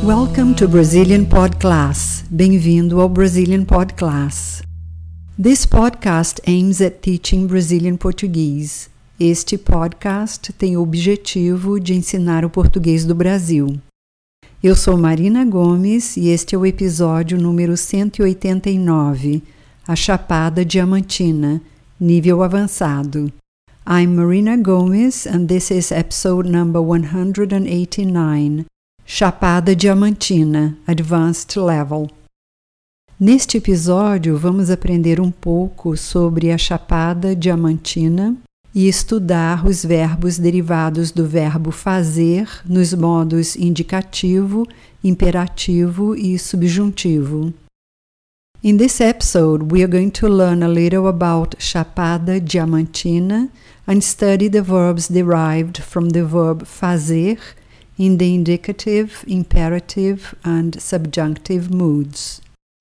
Welcome to Brazilian Pod Class. Bem-vindo ao Brazilian Pod Class. This podcast aims at teaching Brazilian Portuguese. Este podcast tem o objetivo de ensinar o português do Brasil. Eu sou Marina Gomes e este é o episódio número 189, A Chapada Diamantina, nível avançado. I'm Marina Gomes and this is episode number 189, Chapada Diamantina, Advanced Level. Neste episódio, vamos aprender um pouco sobre a Chapada Diamantina e estudar os verbos derivados do verbo fazer nos modos indicativo, imperativo e subjuntivo. In this episode, we are going to learn a little about Chapada Diamantina and study the verbs derived from the verb fazer in the indicative, imperative, and subjunctive moods.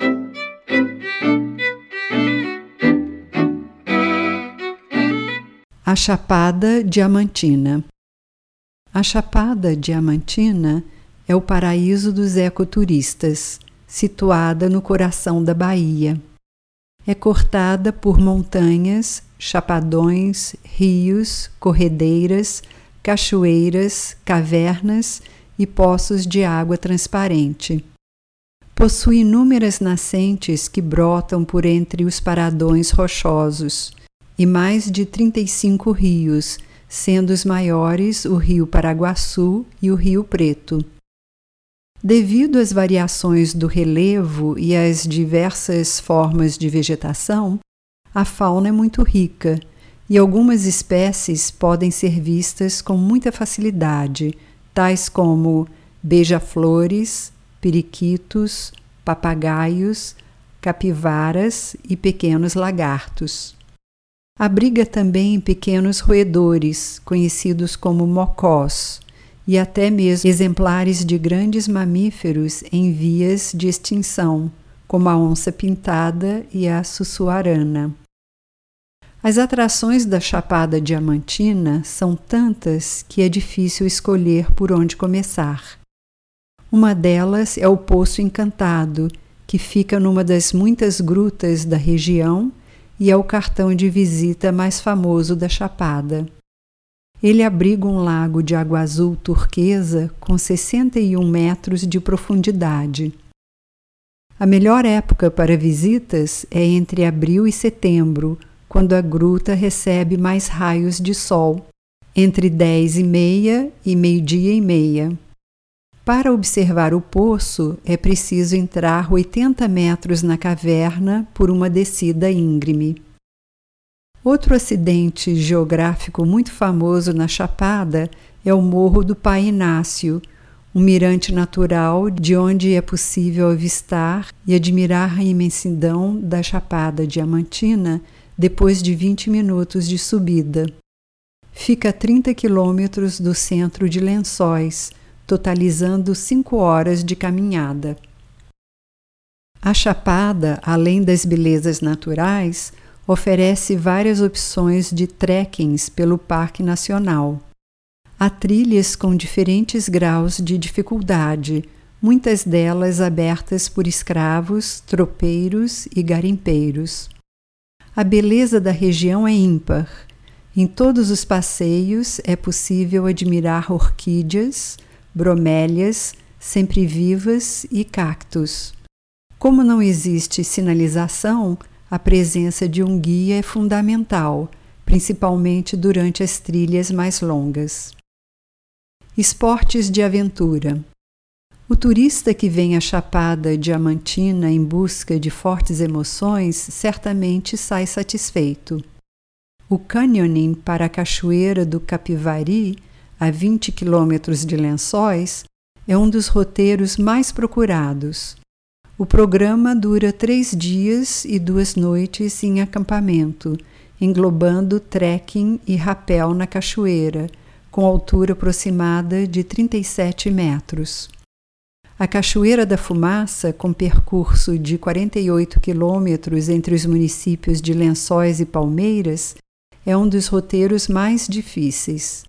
A Chapada Diamantina. A Chapada Diamantina é o paraíso dos ecoturistas, situada no coração da Bahia. É cortada por montanhas, chapadões, rios, corredeiras, cachoeiras, cavernas e poços de água transparente. Possui inúmeras nascentes que brotam por entre os paradões rochosos e mais de 35 rios, sendo os maiores o Rio Paraguaçu e o Rio Preto. Devido às variações do relevo e às diversas formas de vegetação, a fauna é muito rica e algumas espécies podem ser vistas com muita facilidade, tais como beija-flores, periquitos, papagaios, capivaras e pequenos lagartos. Abriga também pequenos roedores, conhecidos como mocós, e até mesmo exemplares de grandes mamíferos em vias de extinção, como a onça-pintada e a sussuarana. As atrações da Chapada Diamantina são tantas que é difícil escolher por onde começar. Uma delas é o Poço Encantado, que fica numa das muitas grutas da região e é o cartão de visita mais famoso da Chapada. Ele abriga um lago de água azul turquesa com 61 metros de profundidade. A melhor época para visitas é entre abril e setembro, quando a gruta recebe mais raios de sol, entre 10h30 e meio-dia e meia. Para observar o poço, é preciso entrar 80 metros na caverna por uma descida íngreme. Outro acidente geográfico muito famoso na Chapada é o Morro do Pai Inácio, um mirante natural de onde é possível avistar e admirar a imensidão da Chapada Diamantina depois de 20 minutos de subida. Fica a 30 quilômetros do centro de Lençóis, totalizando 5 horas de caminhada. A Chapada, além das belezas naturais, oferece várias opções de trekkings pelo Parque Nacional. Há trilhas com diferentes graus de dificuldade, muitas delas abertas por escravos, tropeiros e garimpeiros. A beleza da região é ímpar. Em todos os passeios é possível admirar orquídeas, bromélias, sempre-vivas e cactos. Como não existe sinalização, a presença de um guia é fundamental, principalmente durante as trilhas mais longas. Esportes de aventura. O turista que vem à Chapada Diamantina em busca de fortes emoções certamente sai satisfeito. O canyoning para a Cachoeira do Capivari, a 20 quilômetros de Lençóis, é um dos roteiros mais procurados. O programa dura 3 dias e 2 noites em acampamento, englobando trekking e rapel na cachoeira, com altura aproximada de 37 metros. A Cachoeira da Fumaça, com percurso de 48 quilômetros entre os municípios de Lençóis e Palmeiras, é um dos roteiros mais difíceis.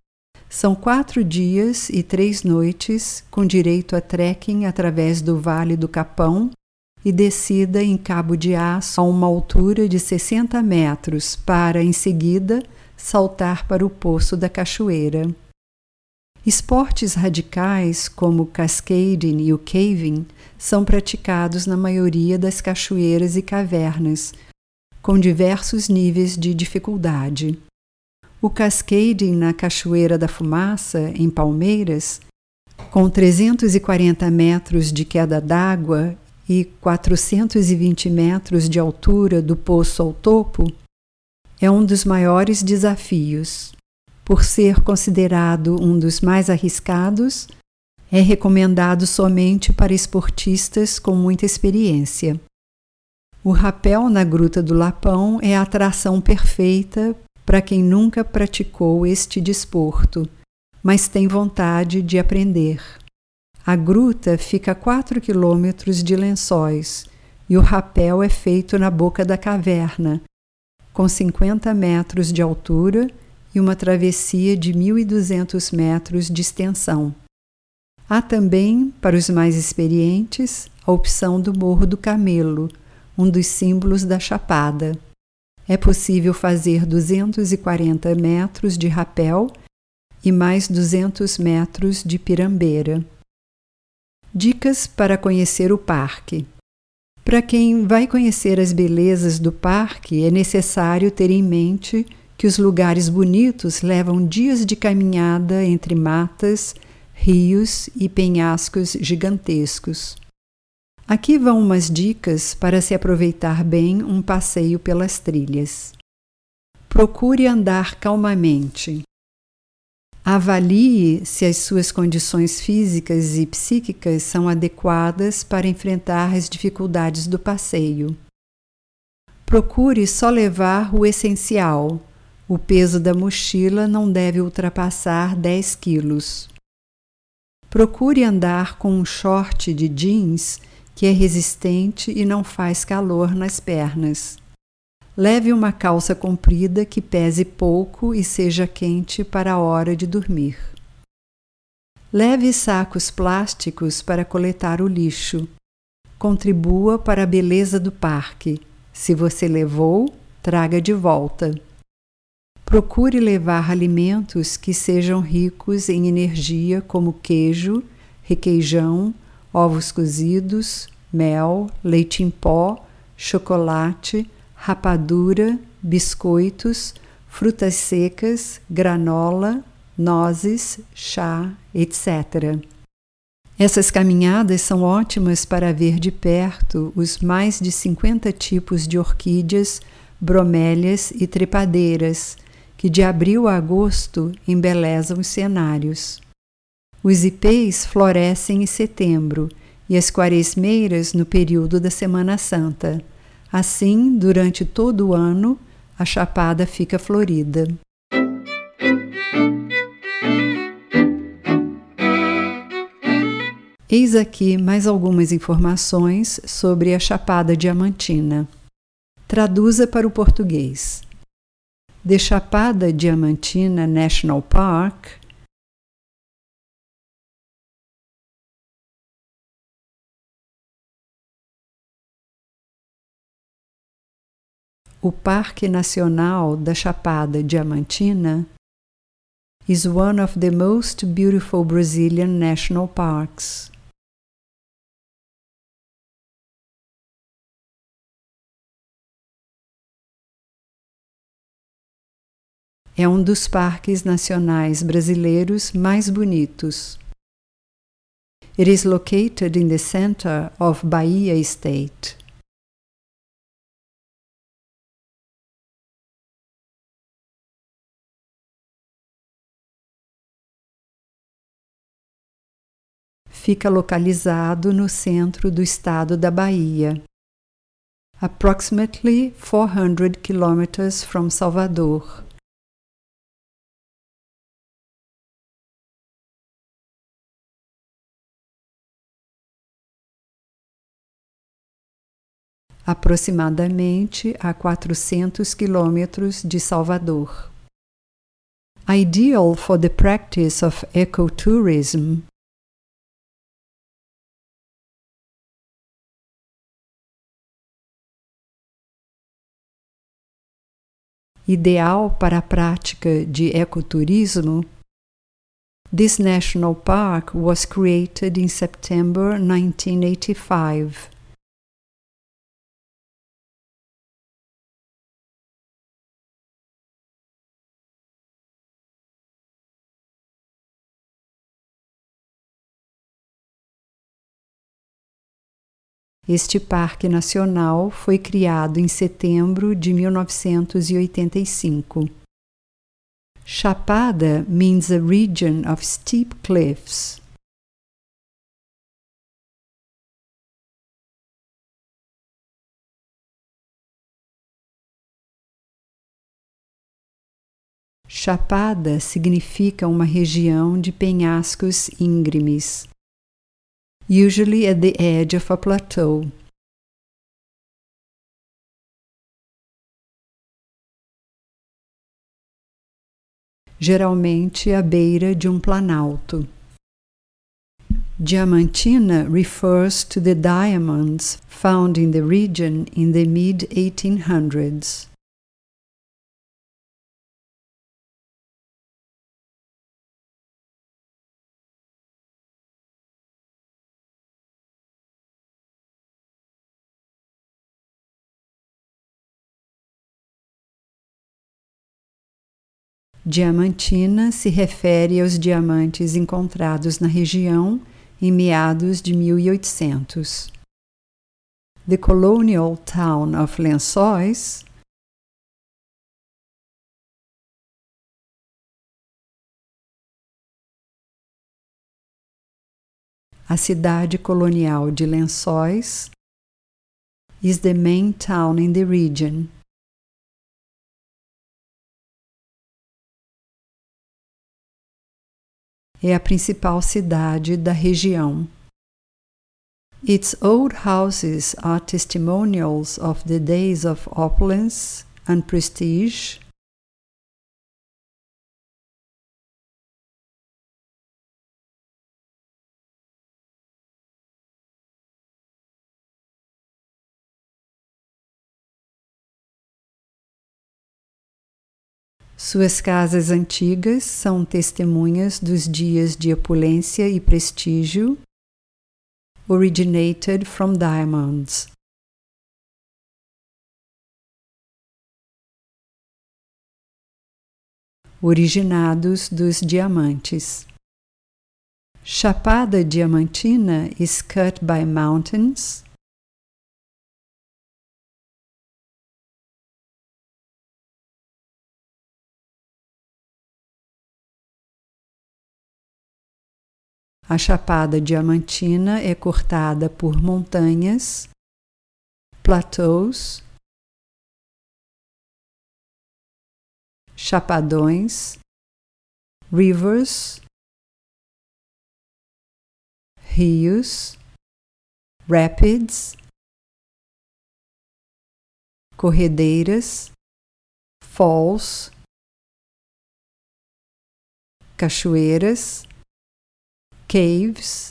São 4 dias e 3 noites, com direito a trekking através do Vale do Capão e descida em Cabo de Aço a uma altura de 60 metros para, em seguida, saltar para o Poço da Cachoeira. Esportes radicais como o cascading e o caving são praticados na maioria das cachoeiras e cavernas, com diversos níveis de dificuldade. O cascading na Cachoeira da Fumaça, em Palmeiras, com 340 metros de queda d'água e 420 metros de altura do poço ao topo, é um dos maiores desafios. Por ser considerado um dos mais arriscados, é recomendado somente para esportistas com muita experiência. O rapel na Gruta do Lapão é a atração perfeita para quem nunca praticou este desporto, mas tem vontade de aprender. A gruta fica a 4 quilômetros de Lençóis e o rapel é feito na boca da caverna, com 50 metros de altura e uma travessia de 1.200 metros de extensão. Há também, para os mais experientes, a opção do Morro do Camelo, um dos símbolos da Chapada. É possível fazer 240 metros de rapel e mais 200 metros de pirambeira. Dicas para conhecer o parque. Para quem vai conhecer as belezas do parque, é necessário ter em mente que os lugares bonitos levam dias de caminhada entre matas, rios e penhascos gigantescos. Aqui vão umas dicas para se aproveitar bem um passeio pelas trilhas. Procure andar calmamente. Avalie se as suas condições físicas e psíquicas são adequadas para enfrentar as dificuldades do passeio. Procure só levar o essencial. O peso da mochila não deve ultrapassar 10 quilos. Procure andar com um short de jeans que é resistente e não faz calor nas pernas. Leve uma calça comprida que pese pouco e seja quente para a hora de dormir. Leve sacos plásticos para coletar o lixo. Contribua para a beleza do parque. Se você levou, traga de volta. Procure levar alimentos que sejam ricos em energia, como queijo, requeijão, ovos cozidos, mel, leite em pó, chocolate, rapadura, biscoitos, frutas secas, granola, nozes, chá, etc. Essas caminhadas são ótimas para ver de perto os mais de 50 tipos de orquídeas, bromélias e trepadeiras, que de abril a agosto embelezam os cenários. Os ipês florescem em setembro e as quaresmeiras no período da Semana Santa. Assim, durante todo o ano, a Chapada fica florida. Eis aqui mais algumas informações sobre a Chapada Diamantina. Traduza para o português. The Chapada Diamantina National Park O Parque Nacional da Chapada Diamantina is one of the most beautiful Brazilian national parks. É um dos parques nacionais brasileiros mais bonitos. It is located in the center of Bahia State. Fica localizado no centro do estado da Bahia, approximately 400 kilometers from Salvador. Aproximadamente a 400 quilômetros de Salvador. Ideal for the practice of ecotourism. Ideal para a prática de ecoturismo. This national park was created in September 1985. Este parque nacional foi criado em setembro de 1985. Chapada means a region of steep cliffs. Chapada significa uma região de penhascos íngremes, usually at the edge of a plateau. Geralmente à beira de um planalto. Diamantina refers to the diamonds found in the region in the mid-1800s. Diamantina se refere aos diamantes encontrados na região em meados de 1800. The colonial town of Lençóis A cidade colonial de Lençóis is the main town in the region. É a principal cidade da região. Its old houses are testimonials of the days of opulence and prestige. Suas casas antigas são testemunhas dos dias de opulência e prestígio. Originated from diamonds. Originados dos diamantes. Chapada Diamantina is cut by mountains. A Chapada Diamantina é cortada por montanhas, plateaus, chapadões, rivers, rios, rapids, corredeiras, falls, cachoeiras, caves,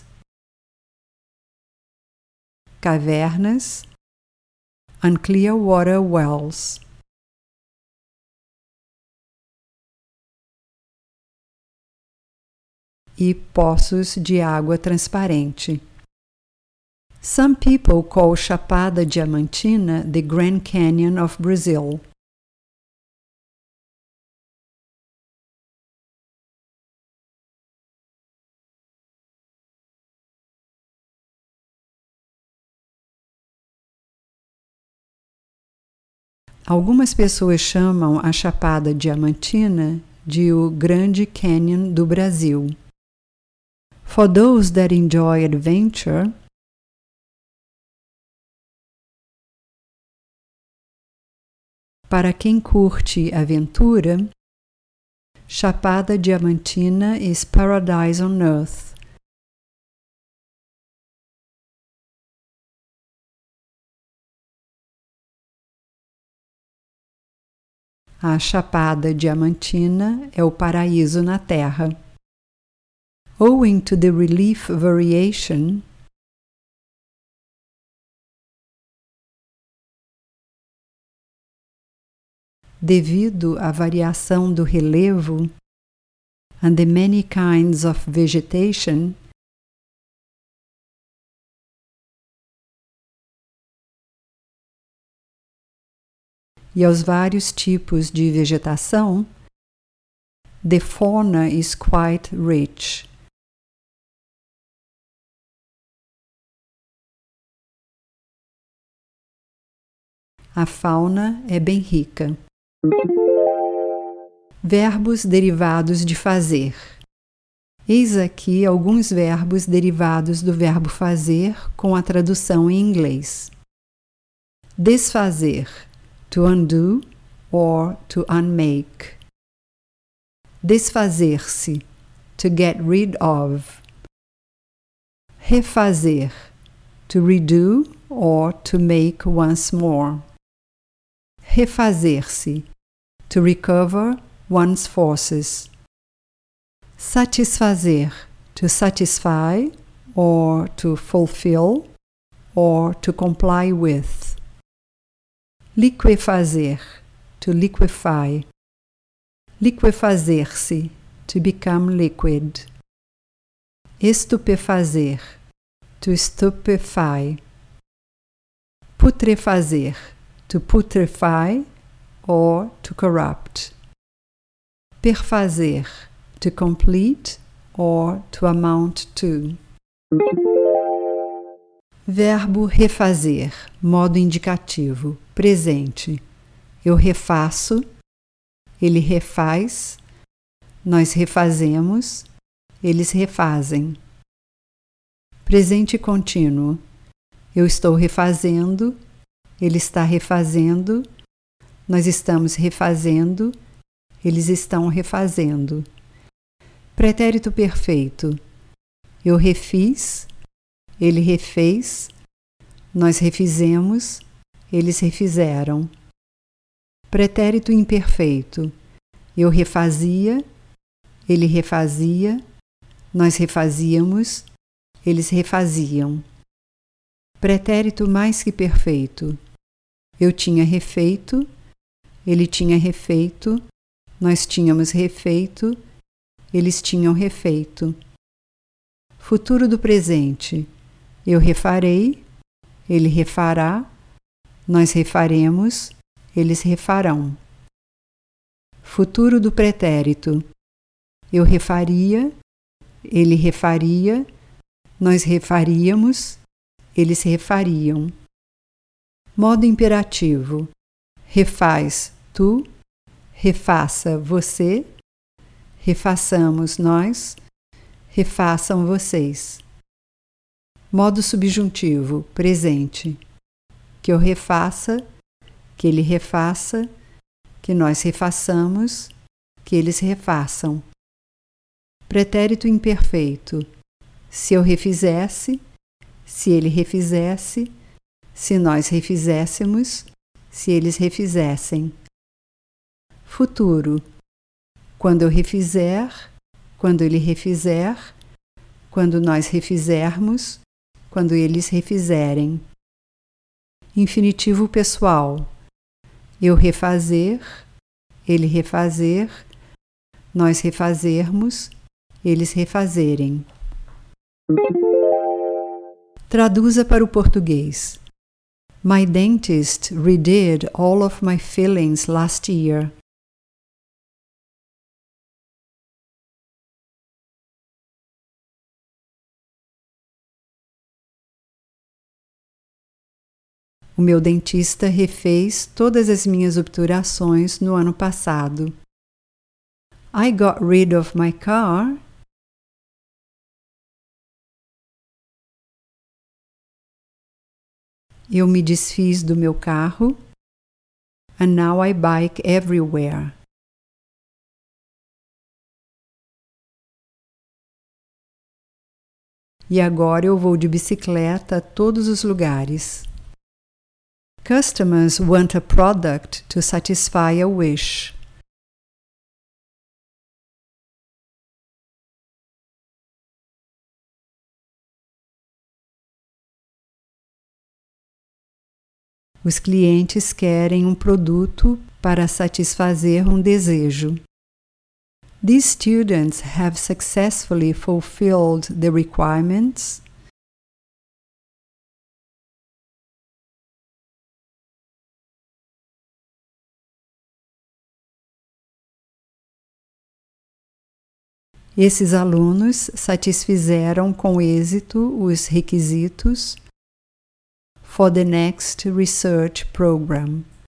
cavernas, and clear water wells. E poços de água transparente. Some people call Chapada Diamantina the Grand Canyon of Brazil. Algumas pessoas chamam a Chapada Diamantina de o Grande Canyon do Brasil. For those that enjoy adventure, para quem curte aventura, Chapada Diamantina is paradise on earth. A Chapada Diamantina é o paraíso na Terra. Owing to the relief variation, devido à variação do relevo, and the many kinds of vegetation, e aos vários tipos de vegetação, the fauna is quite rich. A fauna é bem rica. Verbos derivados de fazer. Eis aqui alguns verbos derivados do verbo fazer com a tradução em inglês. Desfazer, to undo or to unmake. Desfazer-se, to get rid of. Refazer, to redo or to make once more. Refazer-se, to recover one's forces. Satisfazer, to satisfy or to fulfill or to comply with. Liquefazer, to liquefy. Liquefazer-se, to become liquid. Estupefazer, to stupefy. Putrefazer, to putrefy or to corrupt. Perfazer, to complete or to amount to. Verbo refazer, modo indicativo, presente. Eu refaço, ele refaz, nós refazemos, eles refazem. Presente contínuo. Eu estou refazendo, ele está refazendo, nós estamos refazendo, eles estão refazendo. Pretérito perfeito. Eu refiz, ele refez, nós refizemos, eles refizeram. Pretérito imperfeito. Eu refazia, ele refazia, nós refazíamos, eles refaziam. Pretérito mais que perfeito. Eu tinha refeito, ele tinha refeito, nós tínhamos refeito, eles tinham refeito. Futuro do presente. Eu refarei, ele refará, nós refaremos, eles refarão. Futuro do pretérito. Eu refaria, ele refaria, nós refaríamos, eles refariam. Modo imperativo. Refaz tu, refaça você, refaçamos nós, refaçam vocês. Modo subjuntivo, presente. Que eu refaça, que ele refaça, que nós refaçamos, que eles refaçam. Pretérito imperfeito. Se eu refizesse, se ele refizesse, se nós refizéssemos, se eles refizessem. Futuro. Quando eu refizer, quando ele refizer, quando nós refizermos, quando eles refizerem. Infinitivo pessoal. Eu refazer, ele refazer, nós refazermos, eles refazerem. Traduza para o português. My dentist redid all of my fillings last year. O meu dentista refez todas as minhas obturações no ano passado. I got rid of my car. Eu me desfiz do meu carro. And now I bike everywhere. E agora eu vou de bicicleta a todos os lugares. Customers want a product to satisfy a wish. Os clientes querem um produto para satisfazer um desejo. These students have successfully fulfilled the requirements. Esses alunos satisfizeram com êxito os requisitos for the next research program.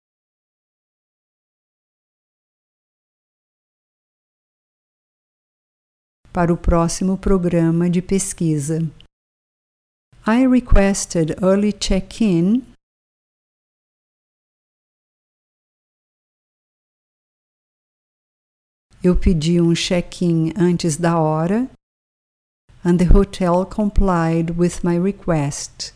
Para o próximo programa de pesquisa. I requested early check-in Eu pedi um check-in antes da hora and the hotel complied with my request.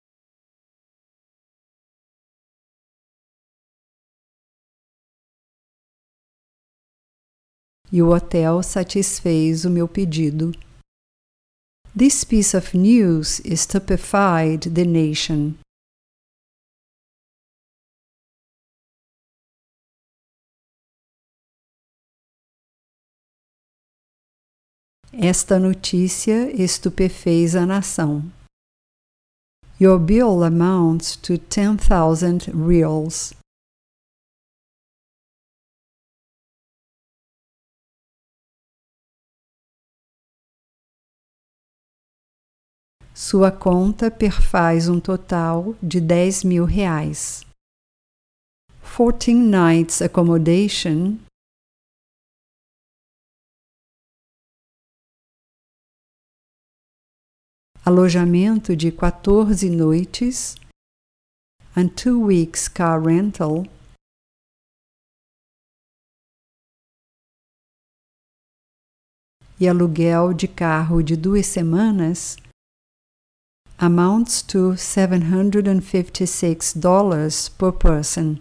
E o hotel satisfez o meu pedido. This piece of news stupefied the nation. Esta notícia estupefez a nação. Your bill amounts to 10,000 reals. Sua conta perfaz um total de 10.000 reais. 14 nights accommodation alojamento de 14 noites and 2 weeks car rental e aluguel de carro de 2 semanas amounts to $756 per person.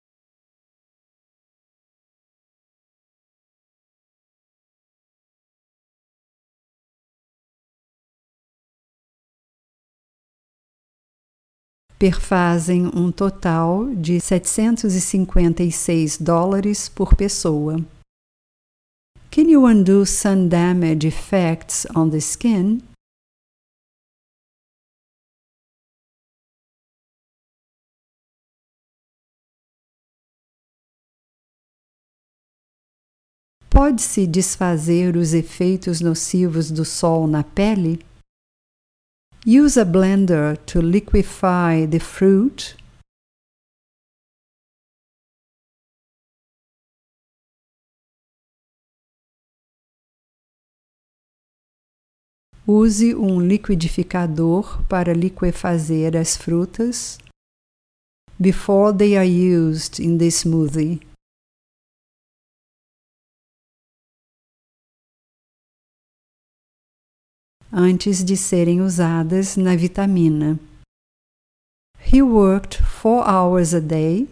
Perfazem um total de $756 por pessoa. Can you undo sun damage effects on the skin? Pode-se desfazer os efeitos nocivos do sol na pele? Use a blender to liquefy the fruit. Use um liquidificador para liquefazer as frutas before they are used in the smoothie. Antes de serem usadas na vitamina. He worked 4 hours a day.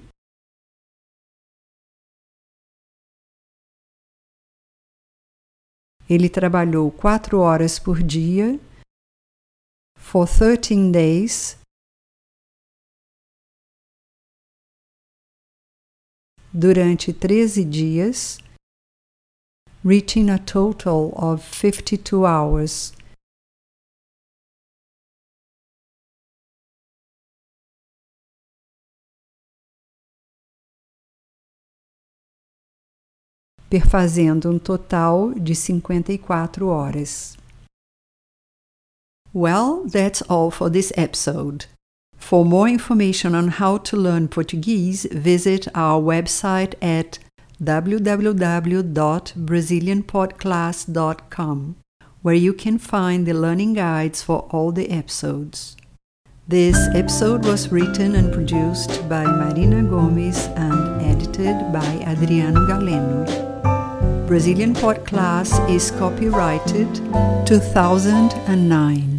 Ele trabalhou 4 horas por dia. For 13 days. Durante 13 dias. Reaching a total of 52 hours. Perfazendo um total de 54 horas. Well, that's all for this episode. For more information on how to learn Portuguese, visit our website at www.brazilianpodclass.com, where you can find the learning guides for all the episodes. This episode was written and produced by Marina Gomes and edited by Adriano Galeno. Brazilian Podcast is copyrighted 2009.